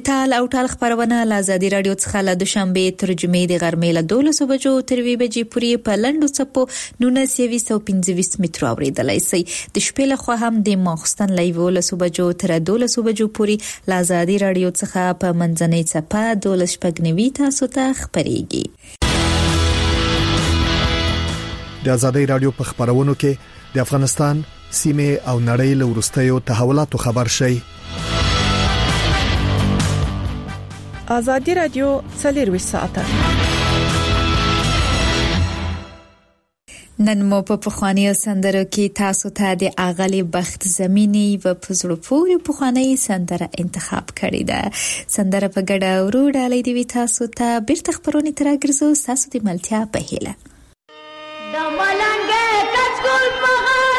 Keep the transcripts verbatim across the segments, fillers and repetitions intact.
د تال او ټال خبرونه له آزادي رادیو څخه له دوشنبه تر جمعې د غرمې له دولسو بجو تر یوې بجې پورې په لنډو څپو نولس سوه او پنځه مترو اوریدلای شئ. د شپې له خوا هم د ماخستن له یولسو بجو تر دولسو بجو پورې له آزادي رادیو څخه په منځنۍ څپه دولس شپږ نوي تاسو ته خبريږي. د آزادي رادیو په خبرونو کې د افغانستان سیمه او نړۍ له ورستیو تحولاتو خبر شي. آزادي رادیو څلور ساعته نن مو په پخوانیو سندرو کې تاسو ته د اغلی بخت زمینی و پزړو پورې پخوانی سندره انتخاب کړی ده. سندره په ګډه ورو ډالۍ دی تاسو ته بیرته خبرونه ترګرځو تاسو د ملتیا په هیله. د ملنګ کچکول په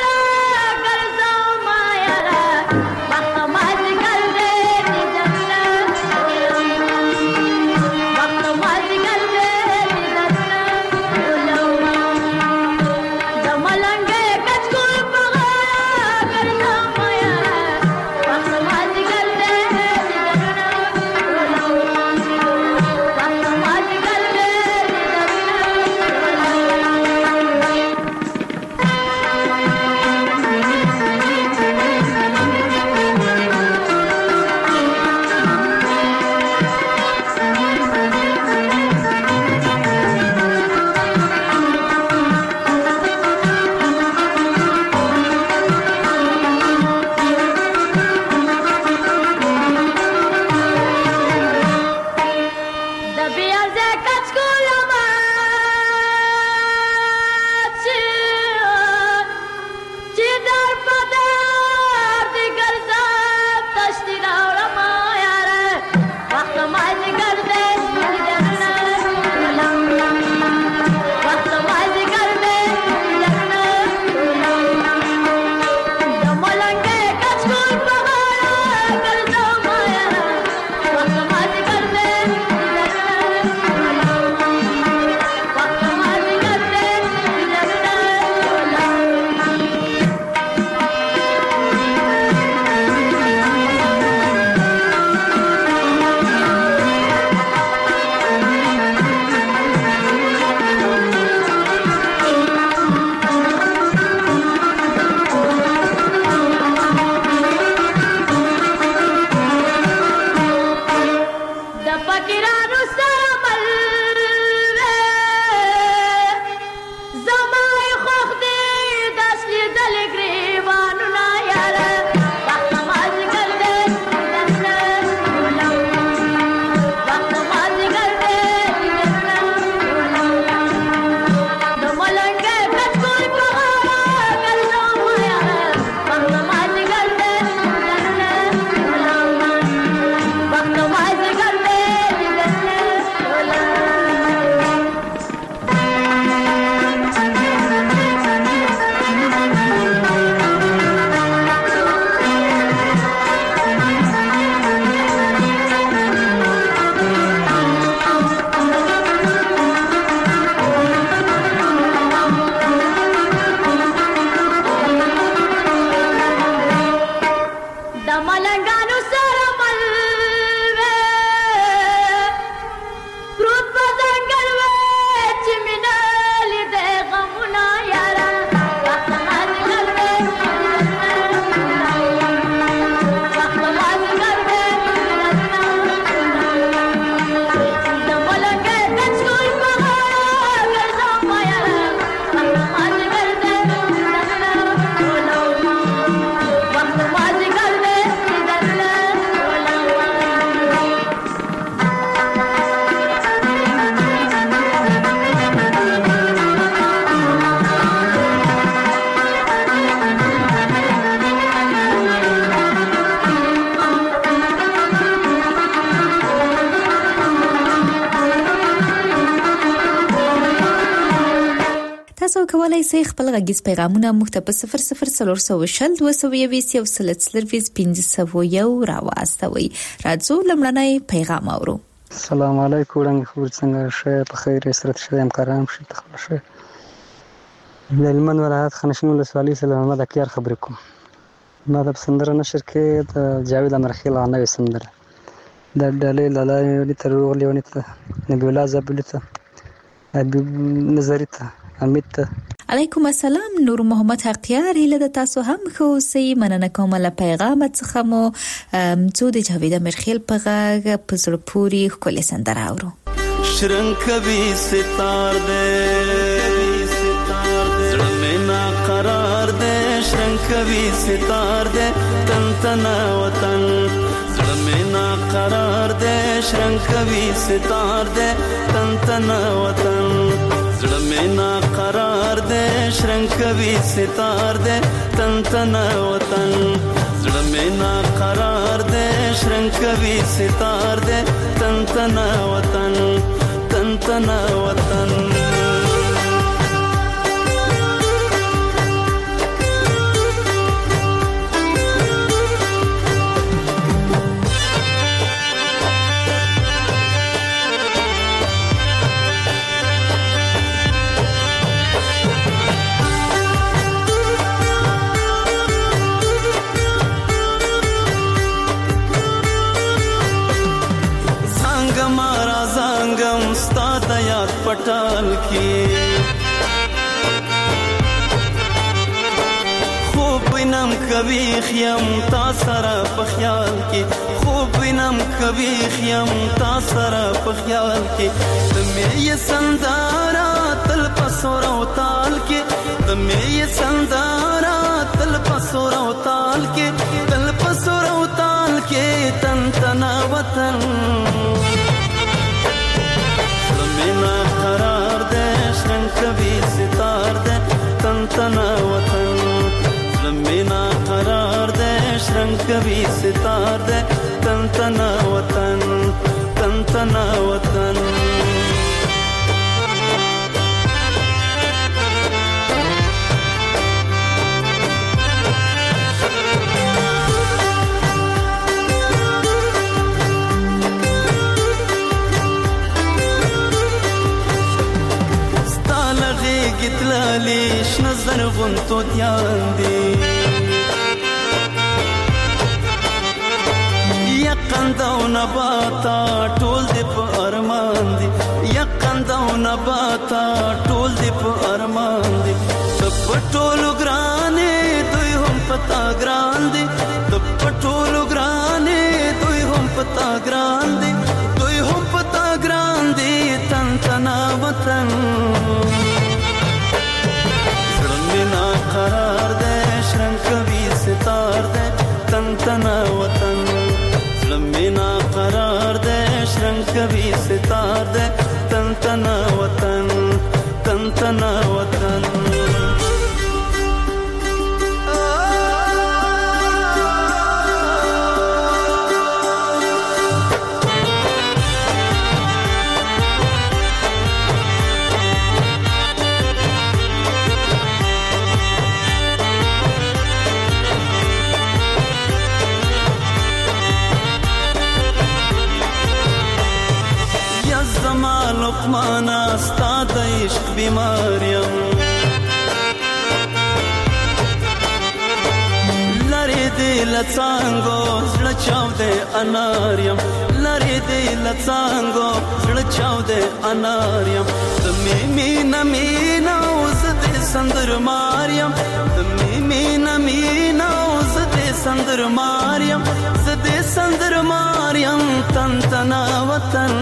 تاسو کولای شئ خپل غږیز پیغامونه موږ ته په صفر صفر څلور سوه شل دوه سوه یویس یو سل څلرویشت پنځه سوه یو راواستوئ. راځو لمړنی پیغام اورو. السلام علیکم وړاندې خبر څنګه شه په خیر سره شه همکاران شي تخلص شه د هلمند ولایت خانشین ولسوالۍ سره محمد اکیار خبرې کوم. ما د سندره نشر کې د جاوید امرخیل نوې سندره د ډالۍ لاله ونې ته روغلې ونې ته نبی الله زابلي ته حبیب نظري ته حمید ته. علیکم السلام. نور محمد حقیار هله د تاسو هم خو سي مننه کوم له پیغام څخه مو څو د جاوید مرخیل په غږ په زړه پوری خولي سندره اورو. شرنګ کوي ستار دې زړه مې نا قرار دې شرنګ کوي ستار دې تن تن وطن زړه مې نا قرار دې شرنګ کوي ستار دې تن تن وطن زړه مې نا قرار دې شرنګ کوي ستار دې تن تن وطن زړه مې نا قرار دې شرنګ کوي ستار دې تن تن وطن تن تن وطن. पटाल की खूब नम कभी खियम तासरा पख्याल की खूब नम कभी खियम तासरा पख्याल की तुम्हें ये संदारा तल पसोरा ताल के तुम्हें ये संदारा तल पसोरा ताल के तल पसोरा ताल के तन तना वतन ना करार दे शरंग कभी सितार दे तन तना वतन लम्बीना करार दे शरंग कभी सितार दे तन तना वतन तन तना वतन. گتلالیش نظر غنتو دیان دی یقنده و نباتا ټول دی په ارمان دی یقنده و نباتا ټول دی په ارمان دی تپ ټولو ګرانې دوی هم پتا ګران دی تپ ټولو ګرانې دوی هم پتا ګران دی دوی هم پتا ګران دی تن تنا وطن ना करार दे शरंग कभी सितार दे तन तना वतन लम्बी ना करार दे शरंग कभी सितार दे तन तना वतन तन तना वतन. لقمانا استاد عشق بیماریم لری دی لڅانګو زړه چاو دې اناریم لری دی لڅانګو زړه چاو دې اناریم د میمی نمینا اوس دې سندر ماریم د میمی نمینا اوس دې سندر ماریم زدې سندر ماریم تن تنا وطن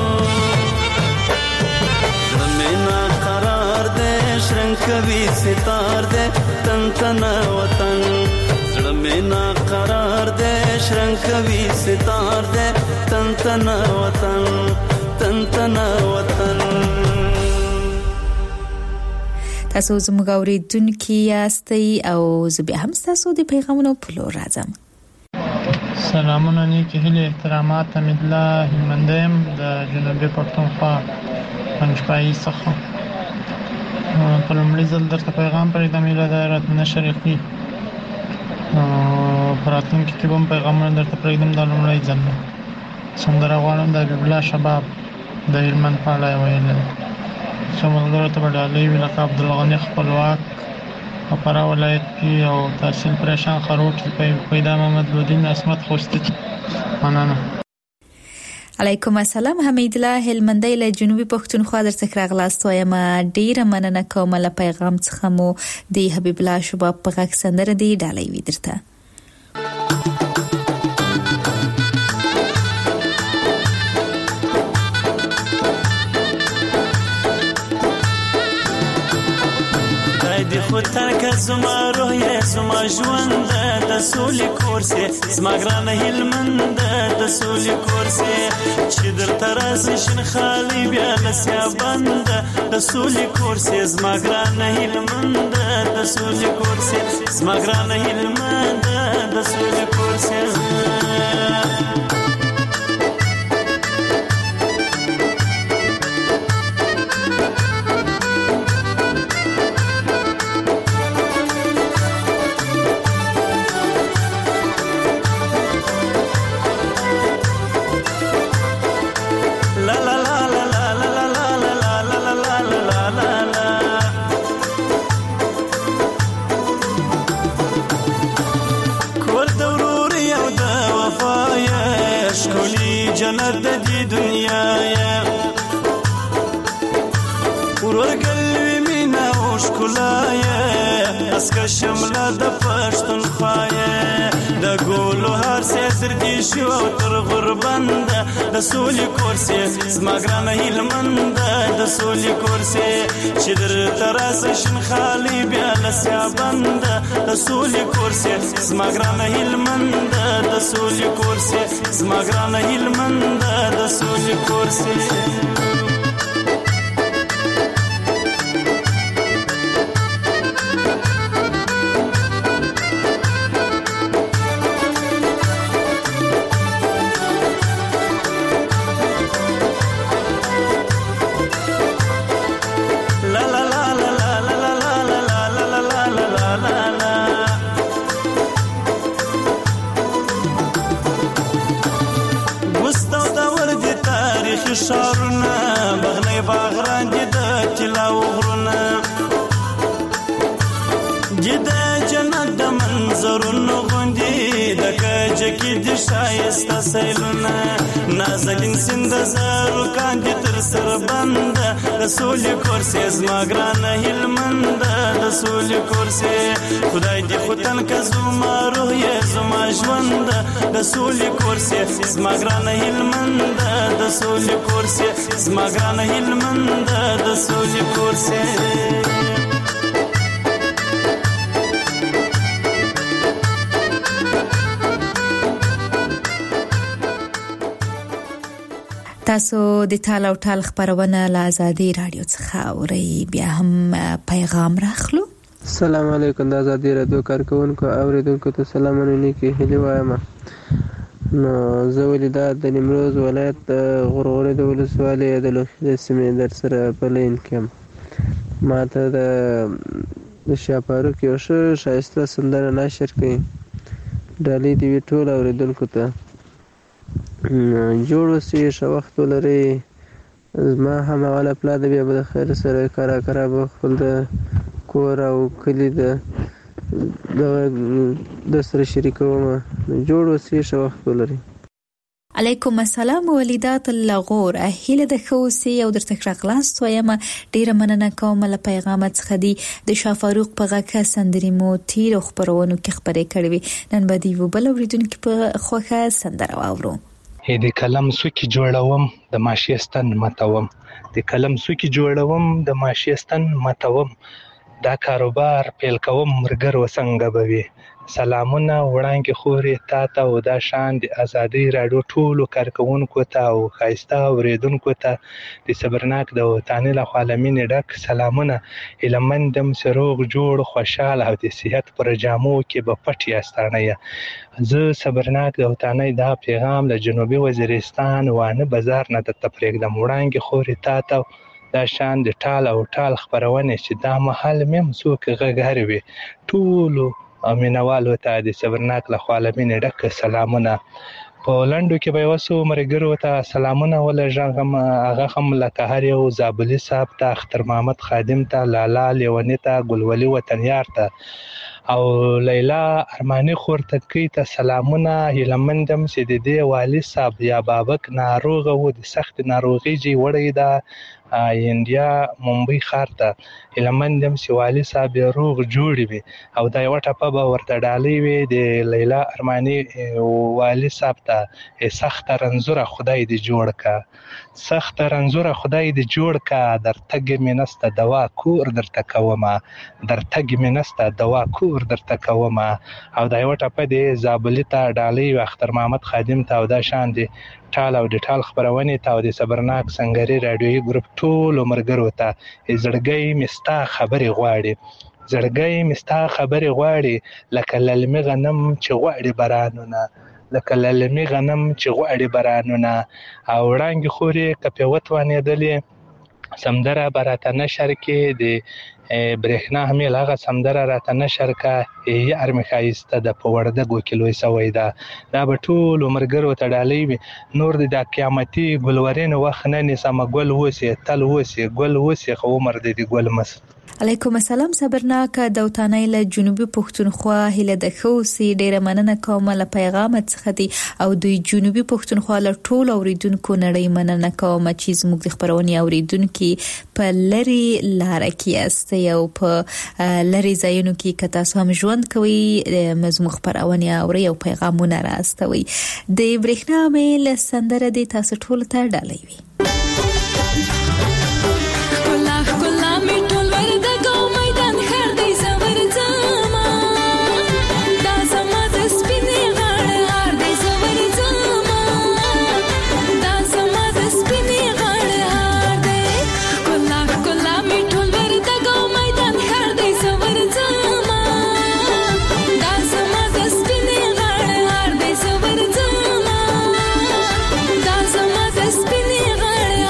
ना करार दे शरंग कभी सितार दे तन तना वतन जड़ में ना करार दे शरंग कभी सितार दे तन तना वतन तन तना वतन. تاسو زموږ اوریدونکي یاستئ او زه به هم تاسو د پیغامونو په لور راځم. سلامونه نیکی هیله احترامات امیدالله هلمندیم د جنوبي پښتونخوا پنځپایي څخه په لومړي ځل درته پیغام پرېږدم ایله د راتلونکي شریخي په راتلونکي کې به هم پیغامونه درته پرېږدم دا لومړی ځل دی. سندره غواړم د حبیب الله شباب د هلمند په اړه یې ویلې ده. څو ملګرو ته به ډالۍ وي لکه عبدالغني خپلواک په فراه ولایت کې او تحصیل پریشان خروټ پیدا محمد لودین عصمت خوستی. مننه. علیکم السلام حمید الله هلمندی له جنوبي پښتونخوا درته راغلاست وایم ډیره مننه کوم له پیغام څخه مو دی حبیب الله شباب په غږ سندره دی ډالۍ وی درته د خطر که زما روح یې زما ژوند د سولې کورسې زما ګرانه هلمند د سولې کورسې چې درته راسي شین خالي بیا لسیا بند د سولې کورسې زما ګرانه هلمند د سولې کورسې زما ګرانه هلمند د سولې کورسې جنت دی دنیا یا ورور قلبي مینا او ښکلا یا اسکه شمله د پښتونخوا یا د ګولو هر سر کې شو تر غربند د سولې کورسې زما ګرانه هلمند د سولې کورسې چې در تراس شین خالي بیا لسیا بند د سولې کورسې زما ګرانه هلمند د سولې کورسې زما ګرانه هلمند د سولې کورسې شارونه بغنی باغران د طلا وغرونه جده جنت د منظرونو غوندي د کجه کې د شایسته سیلونه نازنین سند زارو کاندي تر سر بند د سولې کورسې زما ګرانه هلمند د سولې کورسې خدای دې خوتن که زما روح یې زما ژوند د سولې کورسې زما ګرانه هلمند د سولې کورسې زما ګرانه هلمند د سولې کورسې تاسو د ټال او ټال خبرونه له آزادي رادیو څخه اورئ بیا هم پیغام راخلو السلام علیکم د آزادي رادیو کارکونکو اوریدونکو ته سلامونه نیکی هلي وایم نو زه ولیدا د نیمروز ولایت د غورغوري د ولسوالۍ د لوخي سیمې در سره په لین کې ما ته د شاپاروک یو ښه ښایسته سندره نشر کړي ډالۍ دې وي ټول اوریدونکو ته جوړ اوسئ ښه وخت ولرئ زما هماغله پلا د بیا به د خیر سره کرا کرا به خپل د کور او کلي د دغه د سره شریکوم جوړ اوسئ ښه وخت ولرئ علیکم السلام ولیدات اللغور اهله د خوسي او درته راغلاست وایم ډیره مننه کوم له پیغام څخه دی د شافاروق په غاکه سندري مو تیر خبرونو کې خبرې کړې نن به دی وبل اوریدونکو په خوخه سندره واورو د کلم سوکي جوړوم د ماشيستان متوم د کلم سوکي جوړوم د ماشيستان متوم دا کاروبار پیل کوم مرګر وسنګ بوي سلامونه وړاندې خوري تا ته او دا شان د آزادي رادیو ټولو کارکونکو ته او خایسته اوریدونکو ته د صبرناک د وطني له عالمین ډک سلامونه الهمندم سروغ جوړ خوشاله او د صحت پر جامو کې به پټ یاستانه زه صبرناک د وطني دا پیغام له جنوبي وزیرستان وانه بازار نه د تفریق د وړاندې خوري تا ته دا شان د ټال او ټال خبرونه چې دا محل مم څوک غږهروي ټولو امینوالو ته د صبرناک له عالمین ډک سلامونه په لندو کې به وسو مرګرو ته سلامونه ولژغم هغه هم لکه هر یو زابلی صاحب ته اختر محمد خادم ته لالا لیونی ته ګلولي وطنیار ته او لیلا ارماني خور تکي ته سلامونه هیلمندم چې د دې والي صاحب یا بابک ناروغه و د سخت ناروغي جي وړي دا انډیا ممبئی ښار ته هیلمندم چې والي صاحب روغ جوړ وي او دا یو ټپه به ورته ډالۍ وي د لیلا ارماني والي صاحب ته سخت رنځوره خدای دې جوړ کا سخت رنځوره خدای دې جوړ کا در تګ مې نسته دوا کور درته کومه در تګ مې نسته دوا کور درته کومه او دا یو ټپه د زابلي ته ډالۍ وي اختر محمد خادم ته او دا شان دي ټال او د ټال خبرونه ته او د صبرناک سنگري رادیوي ګروپ ټول مرګرو ته زړګي مستا خبري غواړي زړګي مستا خبري غواړي لکه للمي غنم چې غواړي بارانونه لکه للمي غنم چې غواړي بارانونه او وړانګي خوري کپیوت وانېدلې سمدره براته نشر کې د برېښنا همیل هغه سمدره راته نشر کا یار مخایسته د په وردګو کې لوی سوی ده دا به ټول مرګرو ته ډالۍ وي نور د قیامتي ګلورین وخت نه نسمه ګل وسی تل وسی ګل وسی خو عمر د ګل مس علیکم السلام صبرناک د وطنۍ له جنوبي پښتونخوا هله د خوسي ډیره مننه کوم له پیغام څخه دی او د جنوبي پښتونخوا له ټول اوریدونکو نړۍ مننه کوم چې زموږ د خبرونې اوریدونکو په لری لار کې است یو په لری ځایونو کې کتا سم ژوند کوي مزمخ خبرونه او یو پیغامونه راستوي د برېښنا میل سندره د تاسو ټول ته ډالۍ وي Spinning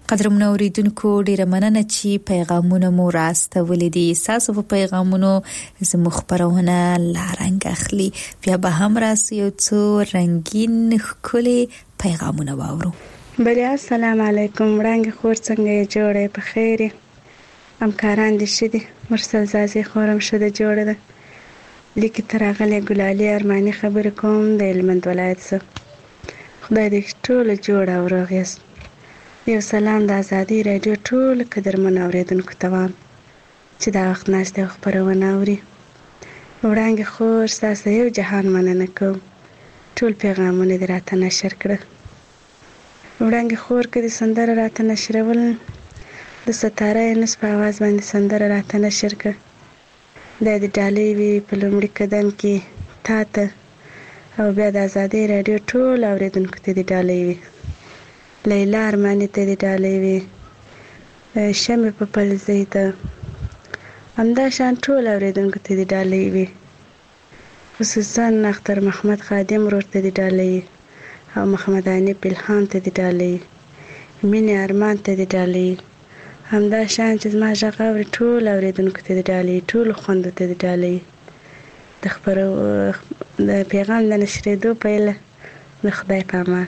قدرمن اوریدونکو ډیره مننه چې پیغامونه مو راستولې دي. تاسو په پیغامونو زموږ خبرونه لارنګ اخلي. بیا به هم راسي یو څو رنگین ښکلي پیغامونه واورو. بله السلام علیکم. وړاندې خور څنګه جوړه په خیر؟ همکاران دي شدي مرسل زازي خورم شده جوړه ده. لیکي ترغله ګلالي ارماني خبر کوم د هلمند ولایت څخه. خدای دې ټول جوړ او روغ یاست. یو سلام د ازادي رادیو ټول قدرمن اوریدونکو ته وایم چې دا وخت ناشته خبرونه اوري. وړاندې خور تاسو یو جهان مننه کوم. ټول پیغامونه دې راته نشر کړه. وړاندې خور کې د سندره راته نشرول د ستاره نس په आवाज باندې سندره راته نشر کړه. د دې ډالۍ وی په لومړي قدم کې تاته او بیا د ازادي رادیو ټول اوریدونکو ته دې ډالۍ وی. لیلا ارمانی ته دې ډالۍ وی. شمه په پلزې ته همدا شان ټول اوریدونکو ته دې ډالۍ وی. خصوصا اختر محمد خادم ورته دې ډالۍ او محمد انی بلحان ته دې ډالۍ. مینه ارمان ته دې ډالۍ. همدا شان چې ما ژغاوري ټول اوریدونکو ته دې ډالۍ. ټول خوند ته دې ډالۍ. د خبرو د پیغام د نشریدو پیله د خدای په امان.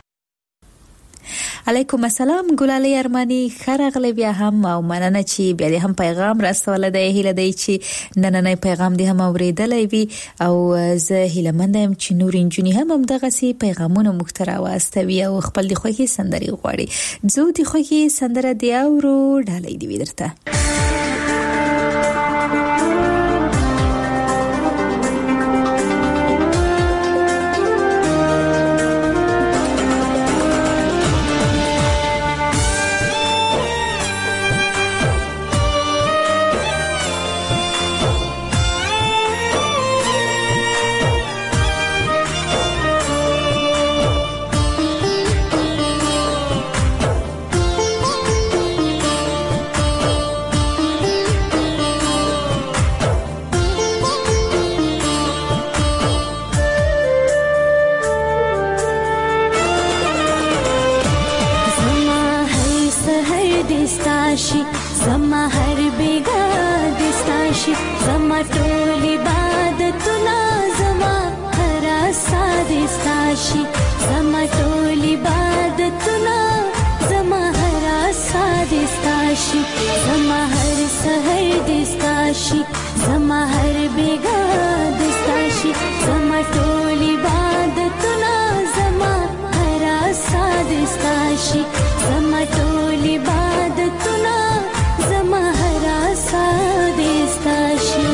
علیکم السلام ګلالي ارماني خرغله بیا هم او مننه چې بیا دې هم پیغام راستول دی. هیله دی چې نننې پیغام دې هم اوریدلې وي او زه هیله مند یم چې نور انجونی هم هم دغه سي پیغامونه محتوا واستوي او خپل د خوږی سندري غواړي. زه د خوږی سندره دی او ورو ډالۍ دی ودرته. زما هر بیگا دستاشي زما ټول عبادتونه زما هر ساد دستاشي زما ټول عبادتونه زما هر ساد دستاشي زما هر سحر دستاشي زما هر بیگا دستاشي زما ټول عبادتونه زما هر ساد دستاشي زما ټول عبادتونه زما هر ساد دستاشي.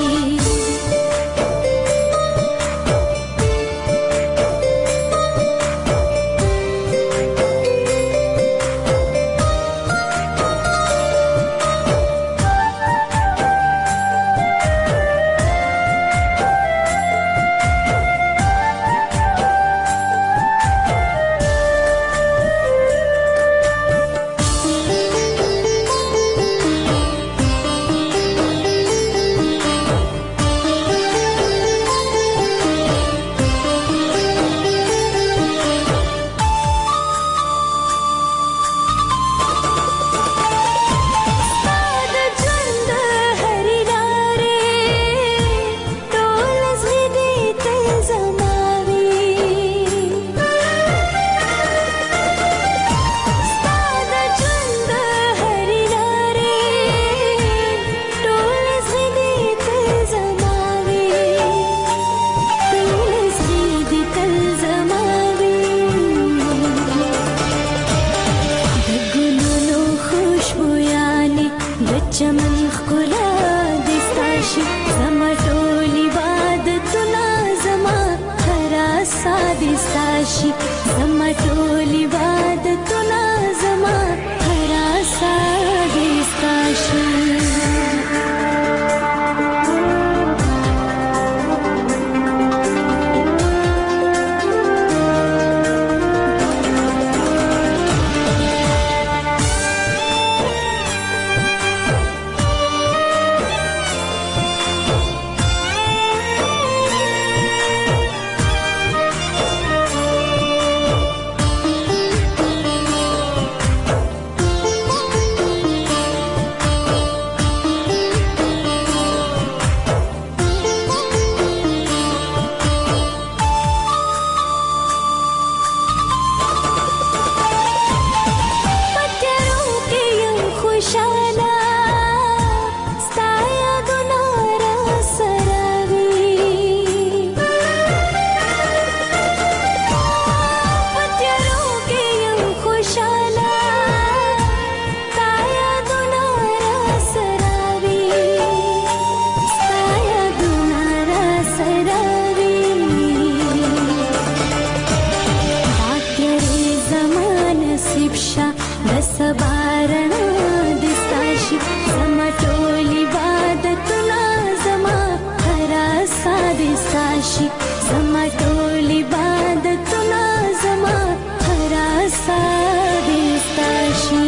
زما ټول عبادتونه زما هر آسا دې ستا شي.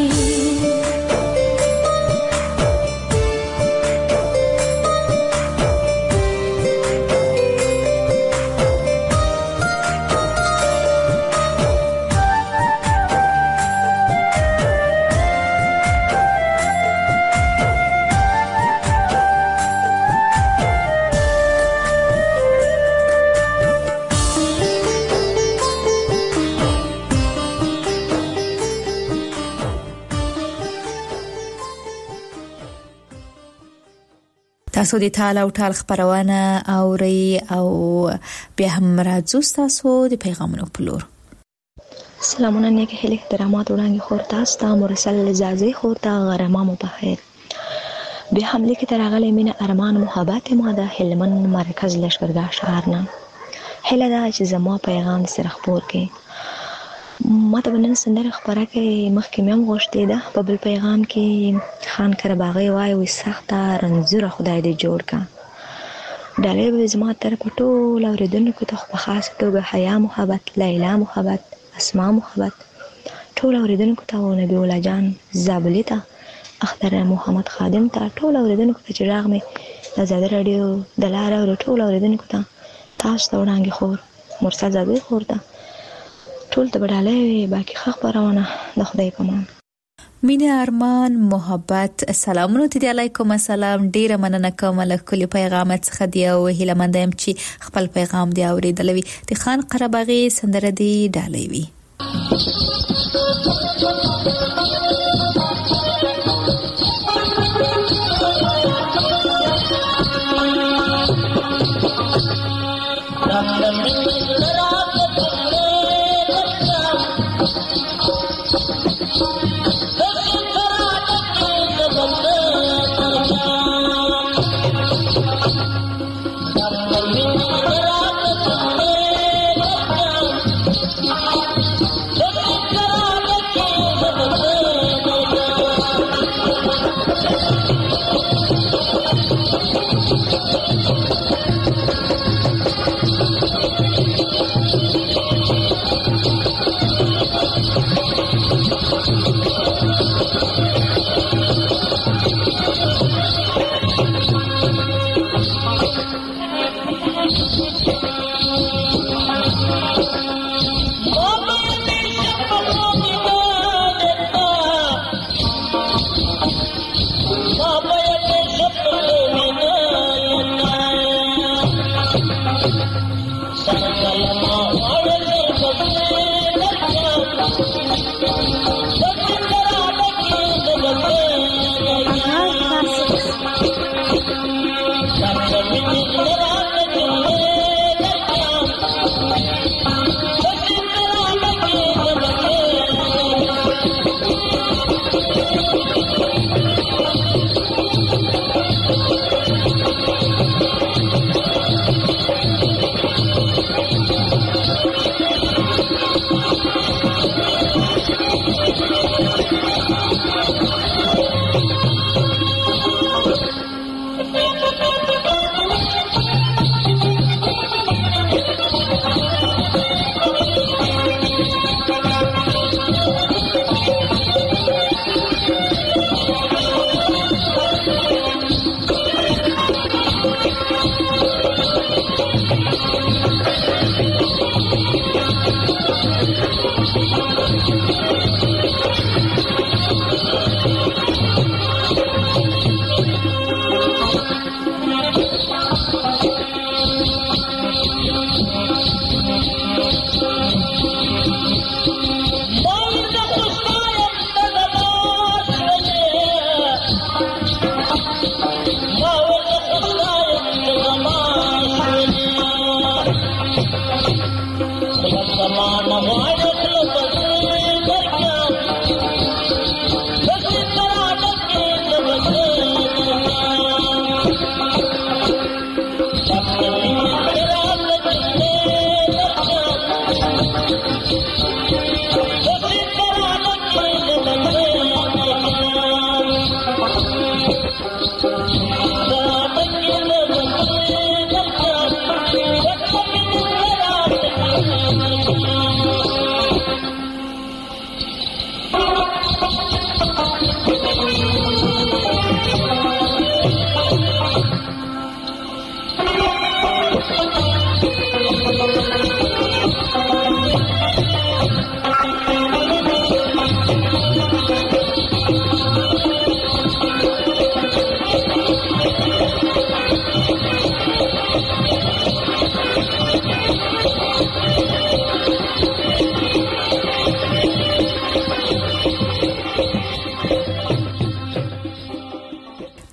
تاسو د تعالی او تعالی خبرونه اوري او بیا هم راځو تاسو د پیغامونو په لور. سلامونه نیک هلي احترامات وړاندې خور تاسو ته مرسل زازي خور ته غرمامو په خیر. بیا هم لیک تر غلې مینه ارمان محبت ما د هلمن مرکز لشکرګاه شهر نه هله دا چې زما پیغام سره خبر کې ما ته بنن سندره خبره کې مخکې مې غوښتې ده په بل پیغام کې خان کرباغي وای وي سخته رنځوره خدای دې جوړ کا ډالې به زما تر پټو لوریدونکو ته په خاص توګه حیا محبت لیلا محبت اسماء محبت ټول اوریدونکو ته او نبی الله جان زابلی ته اختر محمد خادم ته ټول اوریدونکو ته چې راغ مې آزاد رادیو د لار او ټول اوریدونکو ته تاسو ته وړاندې خور مرسل زابلی خور ته ټول ته بداله باقي خبرونه د خدای په امان. مینه ارمان محبت سلامونه ته علیکم السلام ډیره مننه کوم له کلی پیغام څخه دی او هیله مندم چې خپل پیغام دی اوریدلوي د خان قرباغي سندره دی ډالې وي.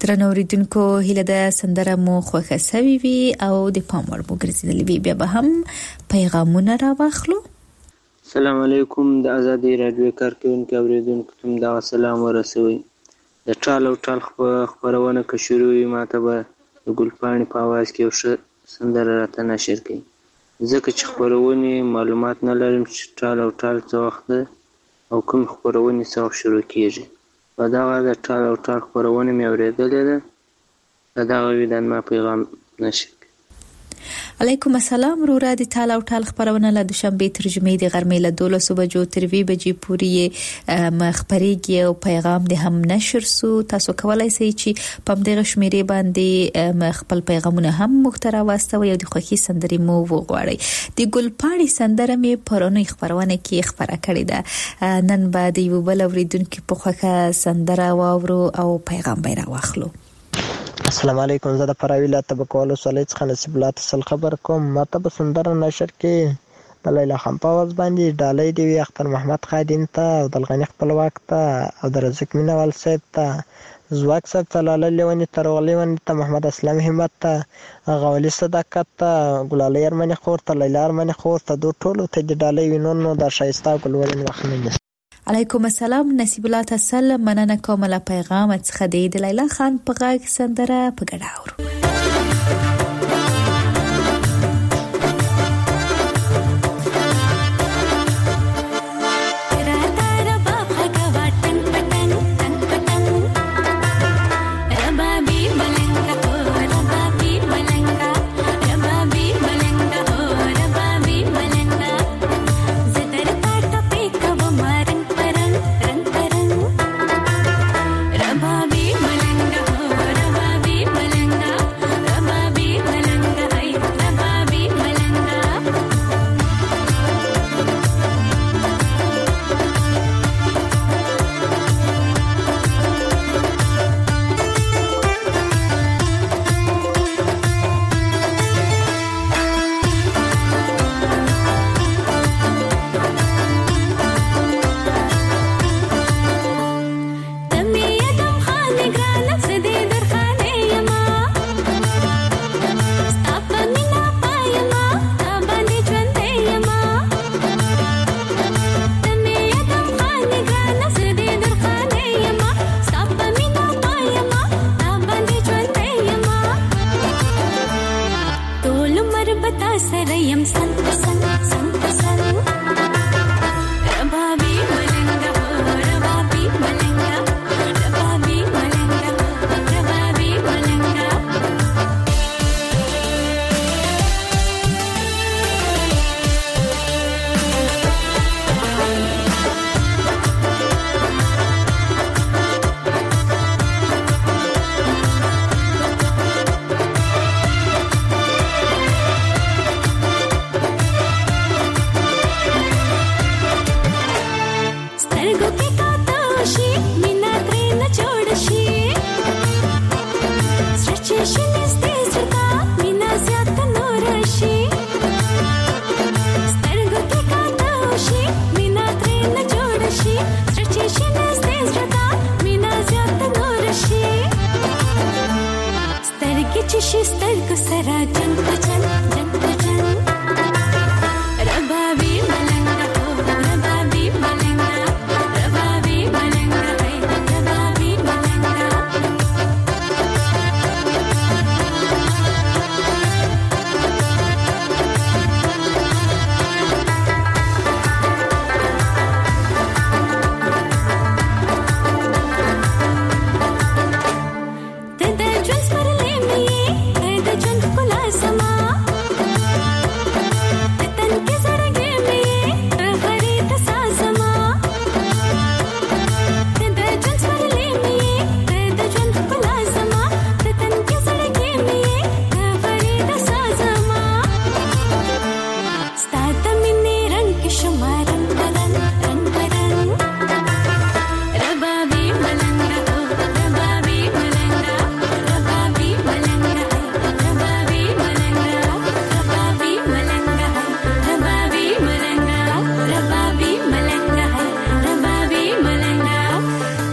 درنوریدونکو هله د سندره مو خوښه سوي وي او د پامور مو ګرځیدلې وي. بیا به هم پیغامونه را واخلو. السلام علیکم. د ازادي رادیو کارکونکو اوریدونکو ته دا سلام ورسوي. د ټال او ټال خبرونه که شروع وي ماته به د ګلپاڼې په आवाज کې یو ښه سندره راته نشر کړي، ځکه چې خبرونه معلومات نه لرم چې ټال او ټال څه وخت او کوم خبرونه څه وخت شروع کیږي. په دا وخت ټال او ټال خبرونه مې اورېدلې ده. دا غوډن ما پیغام نشي. علیکم السلام. رورا د ټال او ټال خبرونه له دوشنبه ترجمه د غرمې له دولسو بجو تر وی بجې پورې مخبريږي او پیغام د هم نشر سو. تاسو کولای شئ چې په دغه شمیرې باندې خپل پیغامونه هم مختره واستوي او د خوښي سندري مو وغواړئ. د ګلپاڼې سندره مې پرونی خبرونه کې خبره کړې ده. نن بعد یو بل اوریدونکو په خوښه سندره واورو او پیغام به راوخلو. السلام علیکم. زه د پراویلا تبکولو سولې څخه نصیب الله تسل خبر کوم. ماته به سندره نشر کې د لیلا خان په आवाज باندې ډالۍ دی وي اختر محمد خادم ته او د الغنی خپلواک ته او د رزق مینوال صاحب ته زواک صاحب ته لاله لیونی ترغلی ونی ته محمد اسلام همت ته غولی صداقت ته ګلالي ارمنی خور ته لیلا ارمنی خور ته دوه ټولو ته د ډالۍ وینو نو د شایسته ګلولین وخت. علیکم السلام. نصیب الله تسل مننه کوم له پیغام څخه د لیلا خان په غږ سندره په ګډه اورو.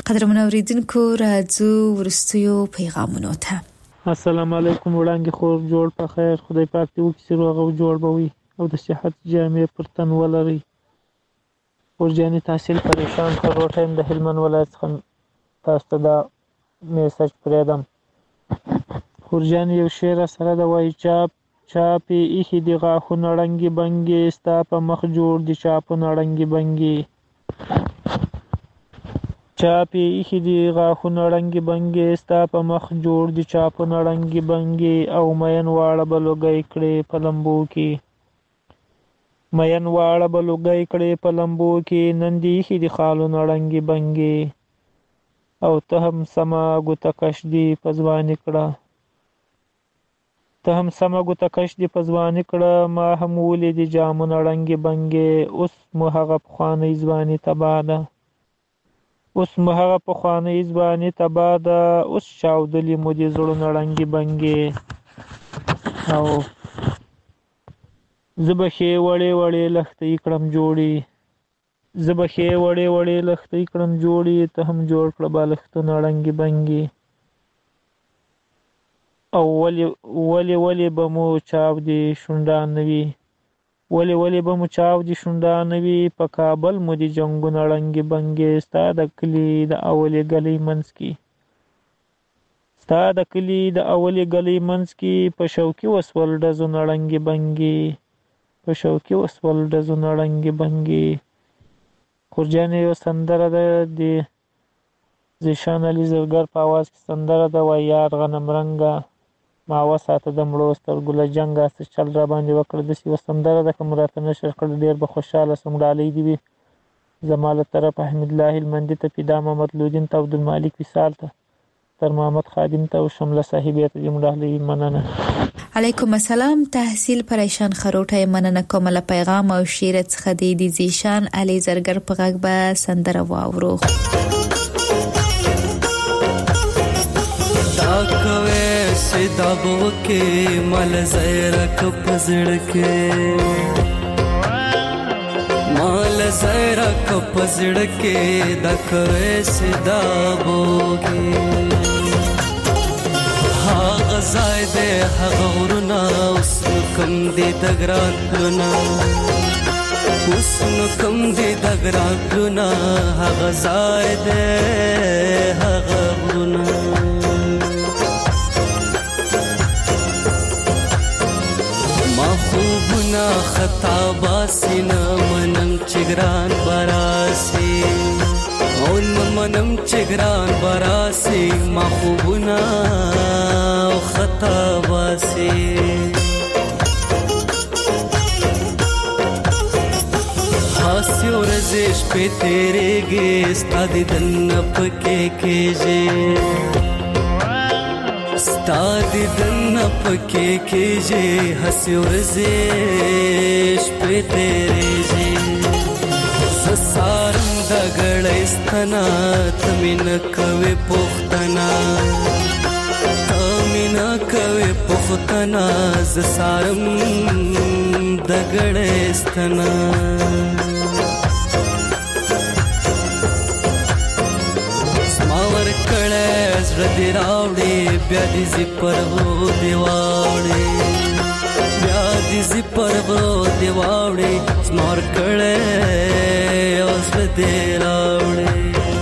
قدرمن اوریدونکو راځو ورستیو پیغامونو ته. السلام علیکم وړاندې خور جوړ په خیر، خدای پاک دې وکړي چې روغ او جوړ به وي او د صحت جامې پر تن ولري. ورجاني تحصیل پریشان خبرو ټایم د هلمند ولایت څخه تاسو ته دا میسج پرېږدم. ورجاني یو شعر سره د وایي چاپ چاپې ایښي دي غاښونه ړنګې بنګې، ستا په مخ جوړ دي چاپونه ړنګې بنګې. چاپې ایښي دي غاښونه ړنګې بنګې، ستا په مخ جوړ دي چاپونه ړنګې بنګې. او مین واړه به لوګی کړې په لمبو کې، مین واړه به لوګی کړې په لمبو کې. نن دې ایښي دي خالونه ړنګې بنګې، او ته هم سمه ګوته کش دي په ځواني کړه، ته هم سمه ګوته کش دي په ځواني کړه. ما هم ولیدې جامونه ړنګې بنګې، اوس مو هغه پخوانۍ ځواني تباه ده، اوس مو هغه پخوانۍ ځواني تباه ده. اوس چاودلي مو دي زړونه ړنګې بنګې، او زه به ښې وړې وړې لښتې کړم جوړې، زه به ښې وړې وړې لښتې کړم جوړې. ته هم جوړ کړه بالښتونه ړنګې بنګې، او ولې ولې ولې به مو چاودې شونډان نه وي، ولې ولې به مو چاودې شونډان نه وي. په کابل مو دي جنګونه ړنګې بنګې، ستا د کلي د اولې ګلۍ منځ کې، ستا د کلي د اولې ګلۍ منځ کې. په شوکي وسول ډزونه ړنګې بنګې، په شوکي وسول ډزونه ړنګې بنګې. خورجانې یو سندره ده د زیشان علي زرګر په اواز کې سندره ده، وایي یار غنم رنګه ما وساته د مړو سترګو له جنګه، څه چل را باندې وکړه. داسې یوه سندره ده، که مو راته نشر کړه ډېر به خوشحاله سم. ډالۍ دې وي زما له طرفه حمید الله هلمندي ته، پیدا محمد لودین ته، عبدالمالک وصال ته، تر محمد خادم ته او شمله صاحبې ته دې مو ډالۍ وي. مننه. علیکم السلام. تحصیل پریشان خروټه مننه کوم له پیغام او شعر څخه د زیشان علي زرګر په غږ به سندره واورو. دا کوي سدا بو کې مل زیرک پزړ کې، مال زیرک پزړ کې دا کوي سدا بو کې. هغه ځای دې هغه ورونه اوس کوم دې د ګران لونه، اوس کوم دې د ګران لونه. هغه ځای دې هغه ورونه، ما خوبونه خطا باسي نه منم چې ګران براسي، او نه منم چې ګران براسي. ما خوبونه خطا باسي، هاسي ورځې شپې تېرېږي ستا دیدن پکې کېږي، ستا دیدن پکې کېږي. هاسي ورځې شپې تېرېږي، زه سارم د ګړۍ ستنه، ته مې نه کوې پوښتنه، ته مې نه کوې پوښتنه. زه سارم د ګړۍ ستنه، زما ورکړی زړه دې راوړې، بیا دې زی پرغو دې واوړې، بیا دې زی پرغو دې واوړې. زما ورکړی زړه دې راوړې،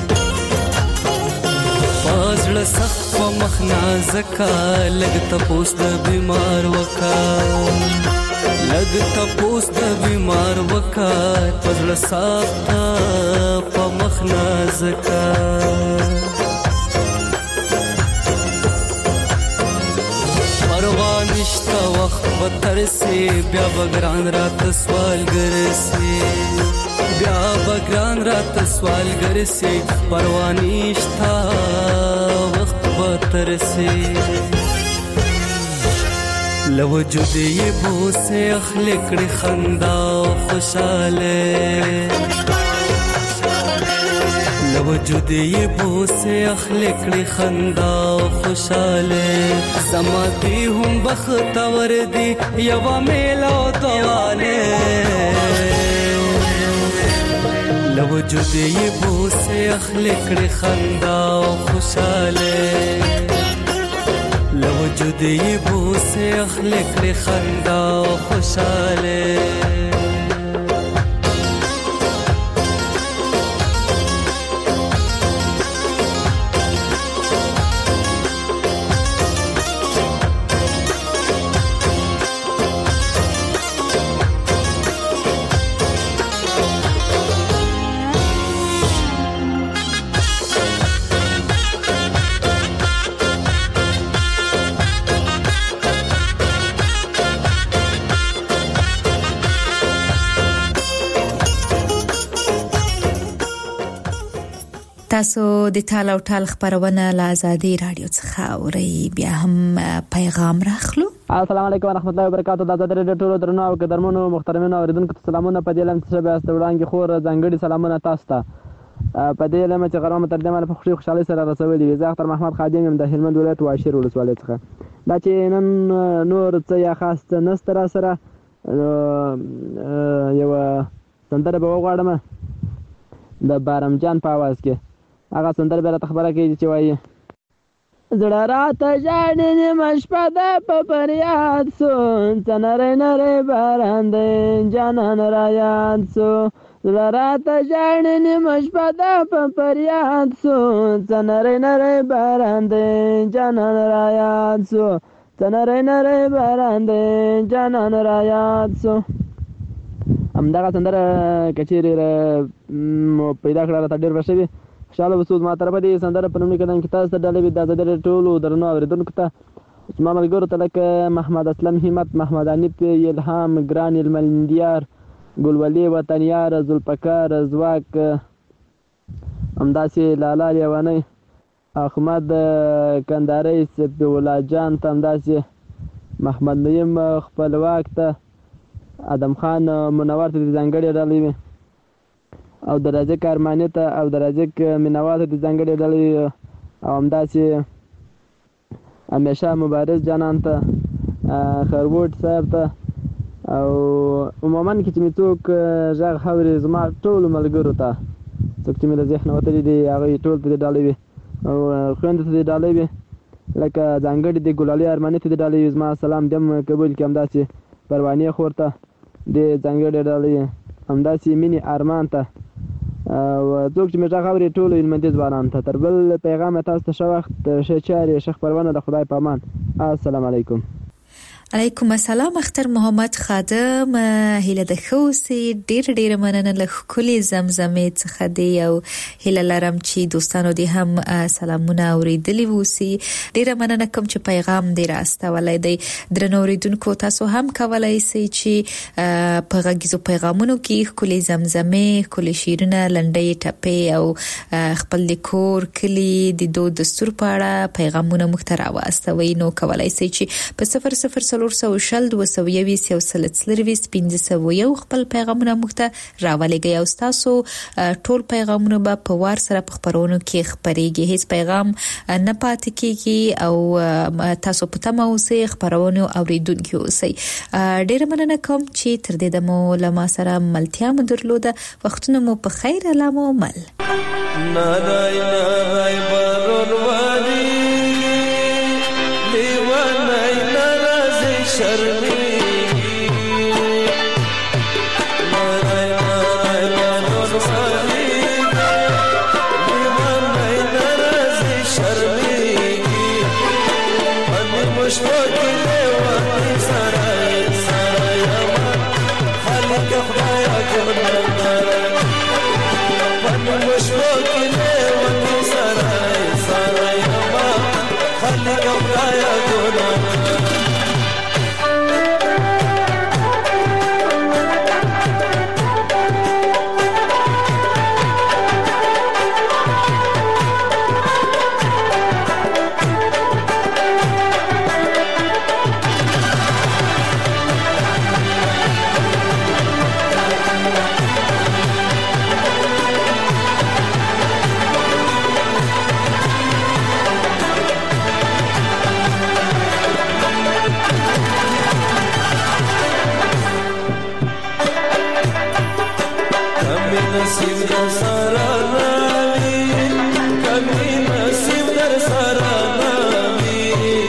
په زړه سخت په مخ نازکه، لږ تپوس د بیمار وکه، لږ تپوس د بیمار وکه. په زړه سخت په مخ نازکه، پروا نشته وخت به ترسي، بیا به ګران راته سوالګر سي، بیا به ګران راته سوالګر سي. پروا نشته وخت به ترسي، له وجود یې بوسې اخلي کړې خندا او خوشاله، له وجود یې بوسې اخلي کړې خندا او خوشاله. زما دې هم بختور دي یوه میله او دواله، له وجود وجود یې بوسه اخلي کړي خندا او خوشاله لو وجود یې بوسه اخلي کړي خندا او خوشاله تاسو د ټال او ټال خبرونه له آزادي رادیو څخه اورئ بیا هم پیغام راخلو. السلام علیکم ورحمت الله وبرکاتہ. د آزادي رادیو ټولو درنو او قدرمنو محترمینو اوریدونکو ته سلامونه. په دې لم چې بیا ست وړاندې خور ځانګړي سلامونه تاسو ته. په دې لم چې غرامه ترجمه په خوشي خوشالي سره رسولي. زه اختر محمد خادم یم د هلمند ولایت واشیر ولسوالۍ څخه. دا چې نن نور څه یا خاص نستر سره یو سندره به وغواړم د بارم جان په आवाज کې. هغه سندره به راته خبره کوي چې وایي زړه راته ژاړي نیمه شپه ده په فریاد سو څه نری نری باران دی جانان رایاد سو زړه راته ژاړي نیمه شپه ده په فریاد سو څه نری نری باران دی جانان رایاد سو څه نری نری باران دی جانان رایاد سو. همدغه سندره که چیرې پیدا کړه راته ډېر ښه شوي. خوشحاله اوسو. زما طرفه دې سندره په لومړي قدم کې تاسو ته ډالۍ وي د آزادي رادیو ټولو درنو اورېدونکو ته. زما ملګرو ته لکه محمد اسلم همت، محمد حنیف، الهام، ګران المندیار، ګلولي وطنیار، ذوالفقار ځواک، همداسې لالا لیوانی، احمد کندهاري، صفي الله جان ته، همداسې محمد نعیم خپلواک ته، ادم خان منور ته د ځانګړې ډالۍ وي او د رازق ارماني ته او د رازق مینوال ته د ځانګړې ډالۍ او همداسې همیشه مبارز جانان ته، خروټ صاحب ته او عموما کې چې مې څوک غږ اوري زما ټولو ملګرو ته څوک چې مې د ذهنه وتلي دي هغوی ټول ته د ډالۍ وي او خویندو ته د ډالۍ وي لکه ځانګړې د ګلالي ارماني ته د ډالۍ وي. زما سلام دې هم قبول کړي. همداسې پروانې خور ته د ځانګړې ډالۍ، همداسې مینې ارمان ته او څوک چې مې غږ اوري ټولو هلمندي ځوانانو ته. تر بل پیغام تاسو ته ښه وخت، ښه چارې، ښه خپرونه. د خدای په امان. السلام علیکم. علیکم السلام. اختر محمد خادم هیله د خوسي ډیر ډیر مننه له خولي زمزمې څخه دی او هیله لرم چې دوستانو دې هم سلامونه اوریدلی ووسی. ډیر مننه کوم چې پیغام دې راستولای دی. درنو اوریدونکو تاسو هم کولای شئ چې په غږیزو پیغامونو کې خولي زمزمې، خولي شیرونه، لنډۍ ټپې او خپل د کور کلی د دود دستور په اړه پیغامونه مخترا واستوي. نو کولای شئ چې په صفر صفر څلور سوه شل دوه سوه یویس یو سل څلرویس پنځه سوه یو خپل پیغامونه موږ ته راولېږئ او ستاسو ټول پیغامونه به په وار سره په خپرونو کې خپرېږي. هیڅ پیغام نه پاتې کېږي او تاسو په تمه اوسئ، خپرونو اوریدونکي اوسئ. ډېره مننه کوم چې تر دې دمو له ما سره ملتیا مو درلوده. وختونه مو په خیر. الله مو مل. نادای نادای برونوانی لیوانای نرازی شرمی نادای نادای برونوانی لیوانای نرازی شرمی من مشفاقی لیوانی سرای سرای امان خالی که خدایا کنم دارم من مشفاقی لیوانی سرای سرای امان خالی که خدایا کنم نصیب در سارا ناوی کمی نصیب در سارا ناوی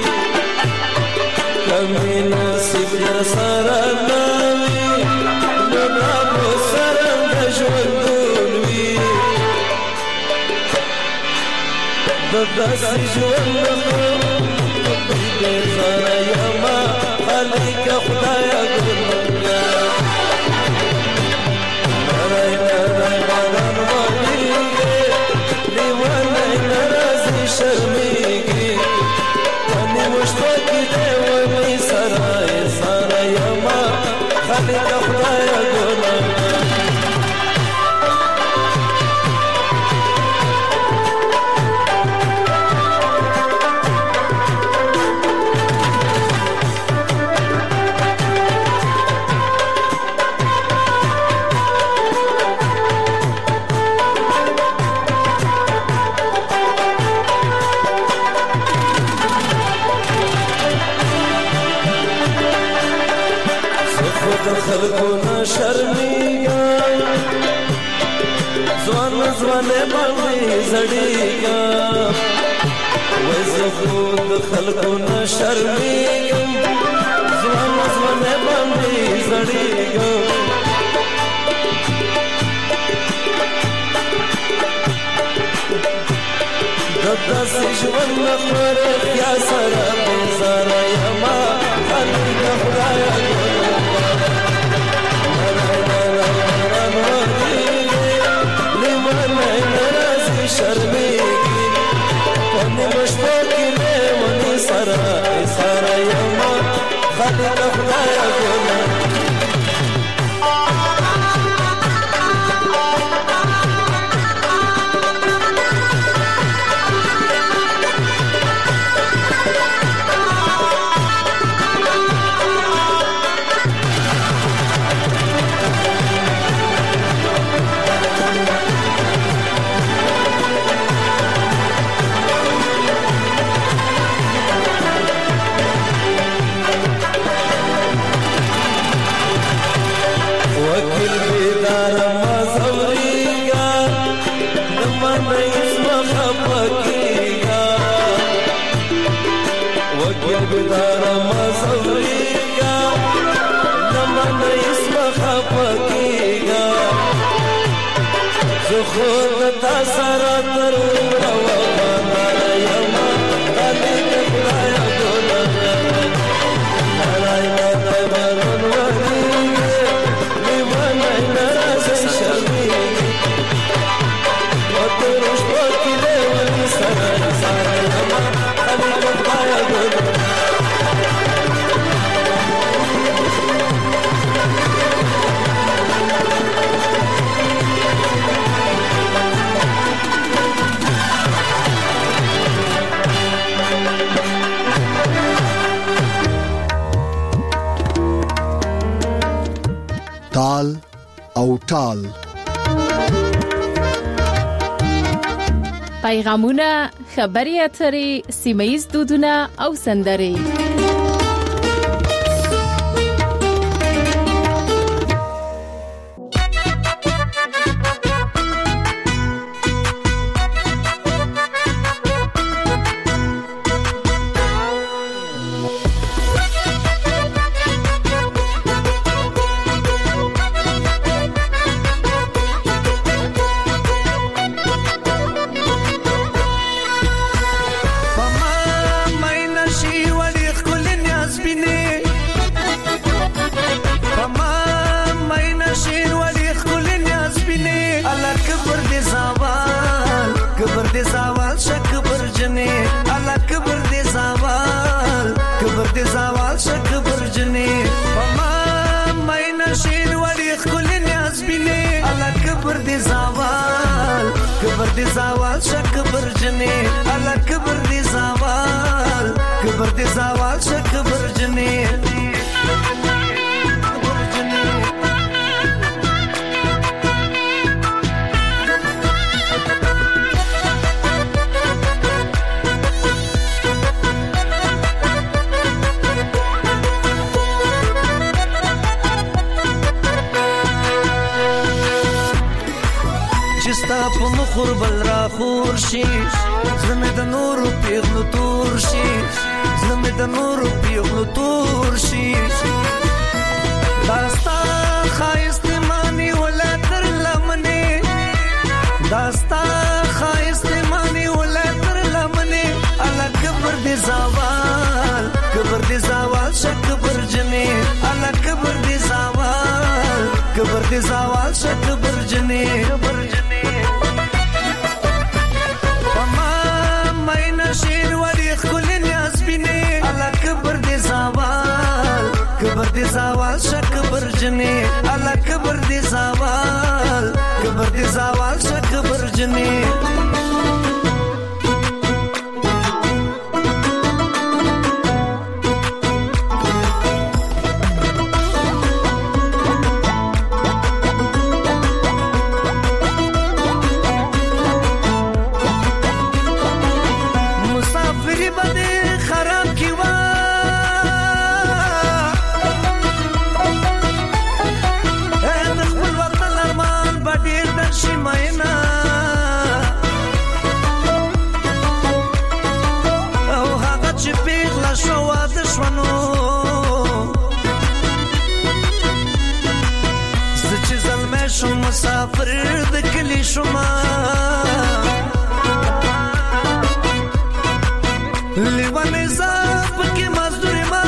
کمی نصیب در سارا ناوی نونا بو سرم دجوندون وی دداسی جوند نخم دیر سارا یما خالیک خدایا گلنگا نرای نرای بادان والیگی لیوانای نرازی شرمیگی تانی مشتاکی دیوانی سرای سارا یما خالیک خدایا گلنگا خلقنا شرمیگا زوان زوان باندې زړیگا وزه خود خلقنا شرمیگا زوان زوان باندې زړیگا دداسې ژوند خور یا سره بزاره یما خلق خدایا شرمیگی کنی مشتاکی لیوانی سارا سارا یما خالق خدایا گونا بدار ما صبريگا لمن اسم خفقيگا زخود تاثرات روا بانا يما خالق خدایا گونا نرائی ماتا برون وريگا لمن نراز شرميگا وطرش باکی لیوانی سرائی سارا يما خالق خدایا گونا تال او ټال پیغامونه خبري اترې سیمایي دودونه او سندرې کبر دی زوال شک برجنی الا کبر دی زوال کبر دی زوال شک برجنی ستا په مخور بل را خور شي زړه مې د نورو پیغلو تور شي زړه مې د نورو پیغلو تور شي داستا ښایست مانی ولا تر لمنې داستا ښایست مانی ولا تر لمنې الله کبر دې زوال کبر دې زوال شکبر جنې الله کبر دې زوال کبر دې زوال شکبر جنې کبر جنې پما ماینه شیر وړي خل نیاز بینه الله کبر دې زوال کبر دې زوال شکبر جنې الله کبر دې زوال کبر دې زوال شکبر جنې مسافر د کلی شما لیوانه زاب کې مزدوري ما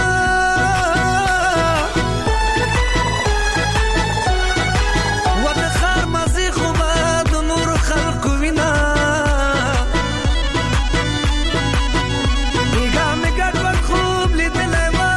ود خار مزي خو ما د نور خلق وینا میګه میګه ور خوب لیدل ما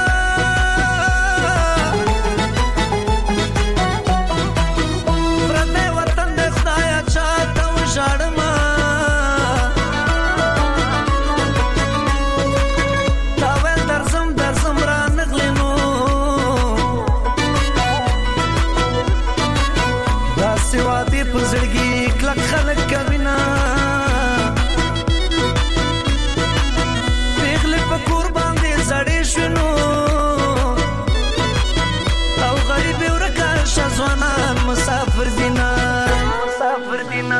مسافر دینا مسافر دینا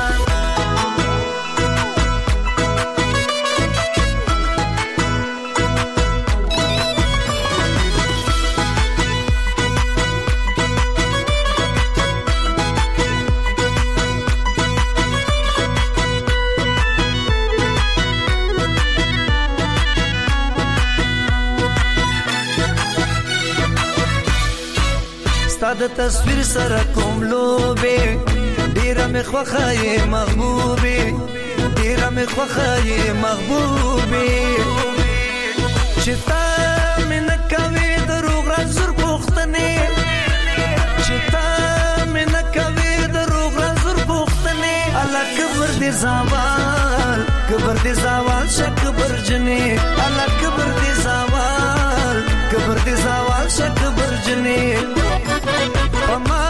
د تصویر سره کوم لوبه ډیره مې خوخه محبوبه ډیره مې خوخه محبوبه چې تا مې نه کوي دروغ رازر پوښتنه چې تا مې نه کوي دروغ رازر پوښتنه الله کبر دې زوال کبر دې زوال شکبر جنې الله کبر دې زوال کبر دې زوال شکبر جنې Mama